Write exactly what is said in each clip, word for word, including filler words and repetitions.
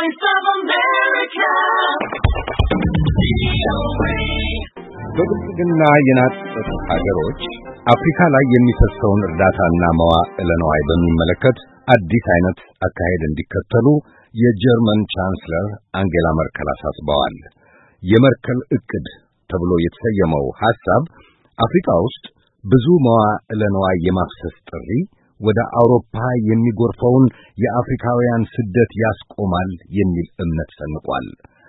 Voice of America. በብልጽግና የናጠጡ ሀገሮች አፍሪካ ላይ የሚፈሰውን እርዳታና መዋዕለ ንዋይ በሚመለከት አዲስ አይነት አካሄድ እንዲከተሉ የጀርመን ቻንስለር አንጌላ መርከል አሳስበዋል። የመርከል ዕቅድ ተብሎ የተሰየመው ሐሳብ አፍሪካ ውስጥ ብዙ መዋዕለ ንዋይ የማፍሰስ ጥሪ ወደ አውሮፓ የሚጎርፈውን የአፍሪካውያን ስደት ያስቆማል የሚል እምነት ሰንቋል።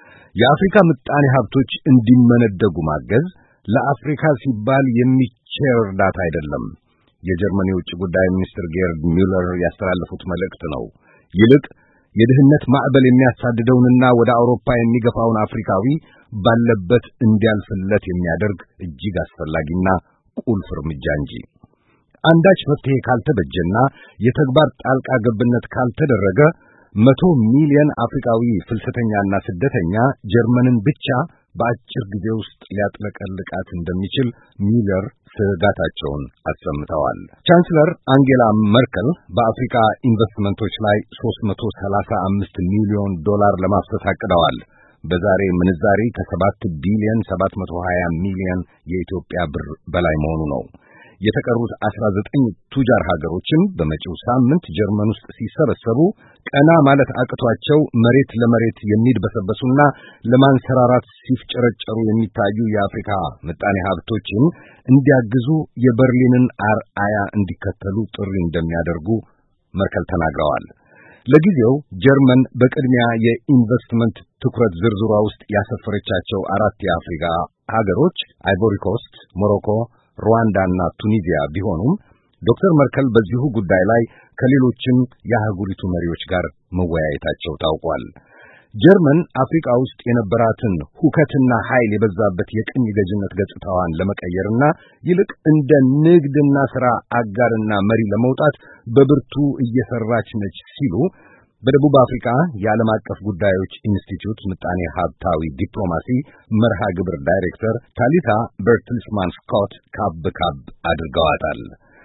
የአፍሪካ ምጣኔ ሀብቶች እንዲመነደጉ ማገዝ ለአፍሪካ ሲባል የሚቸር እርዳታ አይደለም። የጀርመን የውጭ ጉዳይ ሚኒስትር ጌርድ ሚለር ያስተላለፉት መልእክት ነው። ይልቅ የድህነት ማዕበል የሚያሳድደውንና ወደ አውሮፓ የሚገፋውን አፍሪካዊ ባለበት እንዲያልፍለት የሚያደርግ እጅግ አስፈላጊና ቁልፍ እርምጃ እንጂ አንዳች መፍትሄ ካልተበጀና የተግባር ጣልቃ ገብነት ካልተደረገ መቶ ሚሊዮን አፍሪካዊ ፍልሰተኛና ስደተኛ ጀርመንን ብቻ በአጭር ጊዜ ውስጥ ሊያጥለቀልቃት እንደሚችል ሚለር ስጋታቸውን አሰምተዋል። ቻንስለር አንጌላ መርከል በአፍሪካ ኢንቨስትመንቶች ላይ ሦስት መቶ ሰላሳ አምስት ሚሊዮን ዶላር ለማፍሰስ አቅደዋል። በዛሬ ምንዛሬ ከሰባት ቢሊዮን ሰባት መቶ ሀያ ሚሊዮን የኢትዮጵያ ብር በላይ መሆኑ ነው። የተቀሩት አስራ ዘጠኝ ቱጃር ሀገሮችን በመጪው ሳምንት ጀርመን ውስጥ ሲሰበሰቡ ቀና ማለት አቅቷቸው መሬት ለመሬት የሚድበሰበሱና ለማንሰራራት ሲፍጨረጨሩ የሚታዩ የአፍሪካ ምጣኔ ሀብቶችን እንዲያግዙ የበርሊንን አርአያ እንዲከተሉ ጥሪ እንደሚያደርጉ መርከል ተናግረዋል። ለጊዜው ጀርመን በቅድሚያ የኢንቨስትመንት ትኩረት ዝርዝሯ ውስጥ ያሰፈረቻቸው አራት የአፍሪካ ሀገሮች አይቮሪ ኮስት፣ ሞሮኮ፣ ሩዋንዳና ቱኒዚያ ቢሆኑም ዶክተር መርከል በዚሁ ጉዳይ ላይ ከሌሎችም የአህጉሪቱ መሪዎች ጋር መወያየታቸው ታውቋል። ጀርመን አፍሪካ ውስጥ የነበራትን ሁከትና ኃይል የበዛበት የቅኝ ገዥነት ገጽታዋን ለመቀየርና ይልቅ እንደ ንግድና ሥራ አጋርና መሪ ለመውጣት በብርቱ እየሰራች ነች ሲሉ በደቡብ አፍሪካ የዓለም አቀፍ ጉዳዮች ኢንስቲትዩት ምጣኔ ሀብታዊ ዲፕሎማሲ መርሃ ግብር ዳይሬክተር ታሊታ በርትልስማን ስኮት ካብ ካብ አድርገዋታል።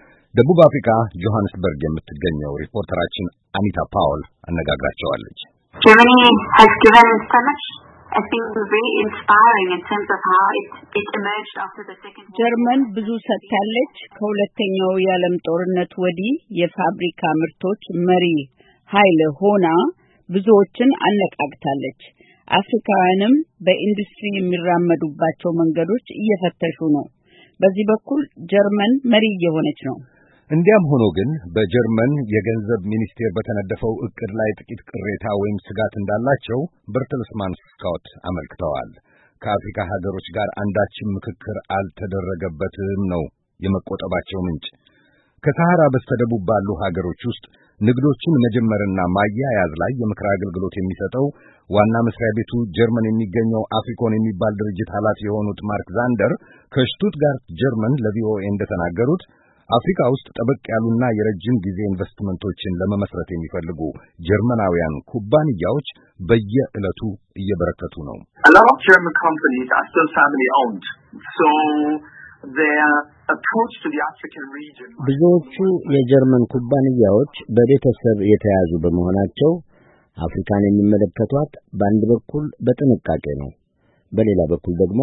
ደቡብ አፍሪካ ጆሃንስበርግ የምትገኘው ሪፖርተራችን አኒታ ፓውል አነጋግራቸዋለች። Germany has given so much has been very inspiring in terms of how it, it emerged after the second war. ጀርመን ብዙ ሰጥታለች። ከሁለተኛው የዓለም ጦርነት ወዲህ የፋብሪካ ምርቶች መሪ ኃይል ሆና ብዙዎችን አነቃቅታለች። አፍሪካውያንም በኢንዱስትሪ የሚራመዱባቸው መንገዶች እየፈተሹ ነው። በዚህ በኩል ጀርመን መሪ እየሆነች ነው። እንዲያም ሆኖ ግን በጀርመን የገንዘብ ሚኒስቴር በተነደፈው ዕቅድ ላይ ጥቂት ቅሬታ ወይም ስጋት እንዳላቸው በርትልስማን ስኮት አመልክተዋል። ከአፍሪካ ሀገሮች ጋር አንዳችም ምክክር አልተደረገበትም ነው የመቆጠባቸው ምንጭ። ከሰሃራ በስተደቡብ ባሉ ሀገሮች ውስጥ ንግዶችን መጀመርና ማያያዝ ላይ የምክር አገልግሎት የሚሰጠው ዋና መስሪያ ቤቱ ጀርመን የሚገኘው አፍሪኮን የሚባል ድርጅት ኃላፊ የሆኑት ማርክ ዛንደር ከሽቱትጋርት ጀርመን ለቪኦኤ እንደተናገሩት አፍሪካ ውስጥ ጠበቅ ያሉና የረጅም ጊዜ ኢንቨስትመንቶችን ለመመስረት የሚፈልጉ ጀርመናውያን ኩባንያዎች በየዕለቱ እየበረከቱ ነው። A lot of German companies are still family owned. So their approach to the African region ብዙዎቹ የጀርመን ኩባንያዎች በቤተሰብ የተያዙ በመሆናቸው አፍሪካን የሚመለከቷት በአንድ በኩል በጥንቃቄ ነው፣ በሌላ በኩል ደግሞ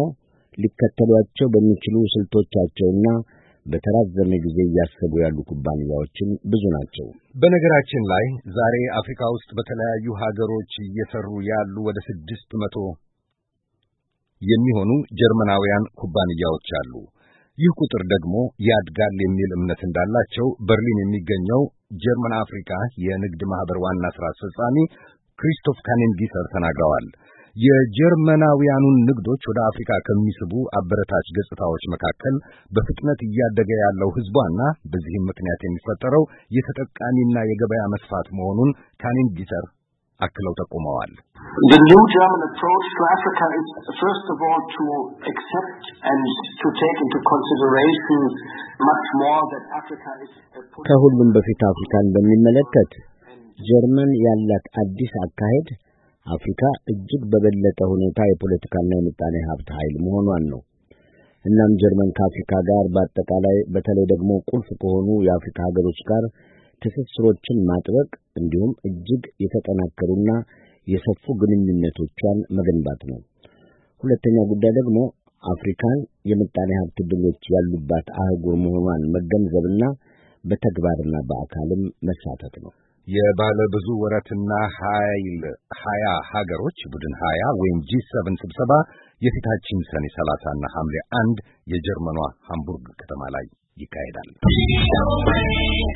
ሊከተሏቸው በሚችሉ ስልቶቻቸውና በተራዘመ ጊዜ እያሰቡ ያሉ ኩባንያዎችም ብዙ ናቸው። በነገራችን ላይ ዛሬ አፍሪካ ውስጥ በተለያዩ ሀገሮች እየሰሩ ያሉ ወደ ስድስት መቶ የሚሆኑ ጀርመናውያን ኩባንያዎች አሉ። ይህ ቁጥር ደግሞ ያድጋል የሚል እምነት እንዳላቸው በርሊን የሚገኘው ጀርመን አፍሪካ የንግድ ማህበር ዋና ሥራ አስፈጻሚ ክሪስቶፍ ካኔንጊሰር ተናግረዋል። የጀርመናውያኑን ንግዶች ወደ አፍሪካ ከሚስቡ አበረታች ገጽታዎች መካከል በፍጥነት እያደገ ያለው ህዝቧና በዚህም ምክንያት የሚፈጠረው የተጠቃሚና የገበያ መስፋት መሆኑን ካኔንጊሰር አክለው ጠቁመዋል። The new German approach to Africa is first of all to accept and to take into consideration much more that Africa is ከሁሉም በፊት አፍሪካን በሚመለከት ጀርመን ያላት አዲስ አካሄድ አፍሪካ እጅግ በበለጠ ሁኔታ የፖለቲካና የምጣኔ ሀብት ኃይል መሆኗን ነው። እናም ጀርመን ከአፍሪካ ጋር በአጠቃላይ በተለይ ደግሞ ቁልፍ ከሆኑ የአፍሪካ ሀገሮች ጋር ትስስሮችን ማጥበቅ እንዲሁም እጅግ የተጠናከሩና የሰፉ ግንኙነቶቿን መገንባት ነው። ሁለተኛ ጉዳይ ደግሞ አፍሪካን የምጣኔ ሀብት ድሎች ያሉባት አህጉር መሆኗን መገንዘብና በተግባርና በአካልም መሳተፍ ነው። የባለ ብዙ ወረትና ኃይል ሀያ ሀገሮች ቡድን ሀያ ወይም ጂ ሰቨን ስብሰባ የፊታችን ሰኔ ሰላሳ እና ሐምሌ አንድ የጀርመኗ ሃምቡርግ ከተማ ላይ ይካሄዳል።